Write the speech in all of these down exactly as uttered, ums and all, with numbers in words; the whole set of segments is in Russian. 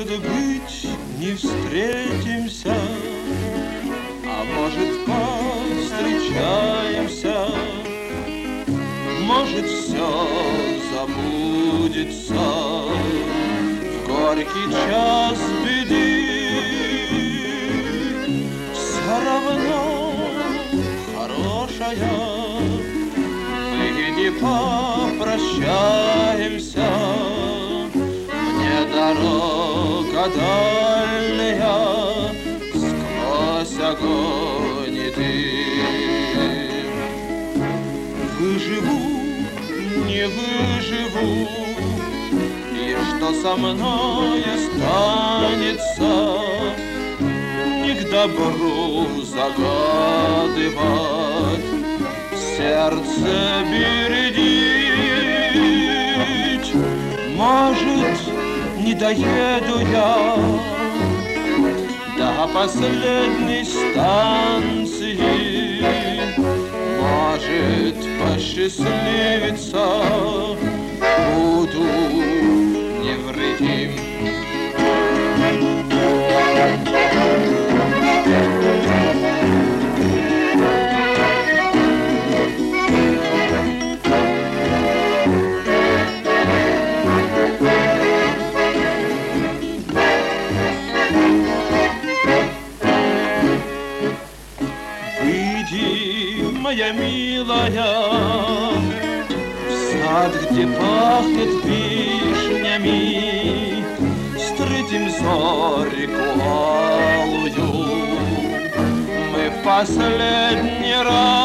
Может быть, не встретимся, а может, повстречаемся. Может, все забудется в горький час беды. Все равно хорошая, мы не попрощаемся. Мне дорога дальняя сквозь огонь и дым. Выживу, не выживу, и что со мной останется, не к добру загадывать, сердце бередить. Может, не доеду я до последней станции, может, посчастливится, буду невредим. Моя милая, в сад, где пахнет вишнями, встретим зорьку алую. Мы в последний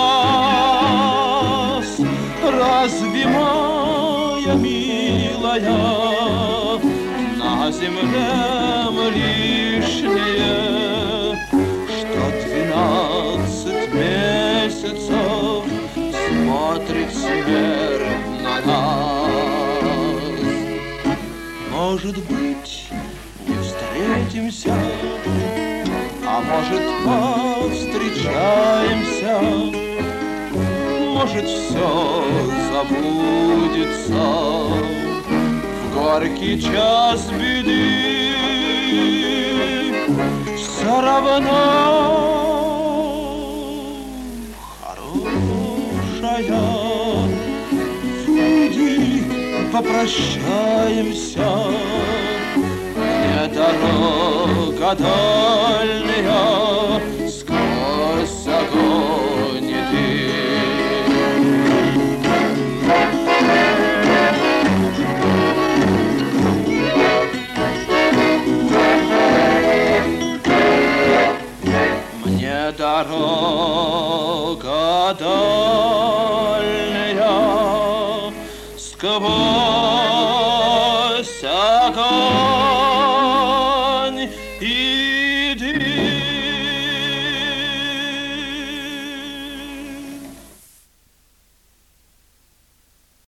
раз, разве, моя милая, на земле мы лишние, что двенадцать месяцев смотрит смерть на нас. Может быть, не встретимся, а может, повстречаемся. Может, все забудется в горький час беды. Все равно выйди, попрощаемся. Мне дорога дальняя сквозь огонь и дым. Мне дорога дальняя сквозь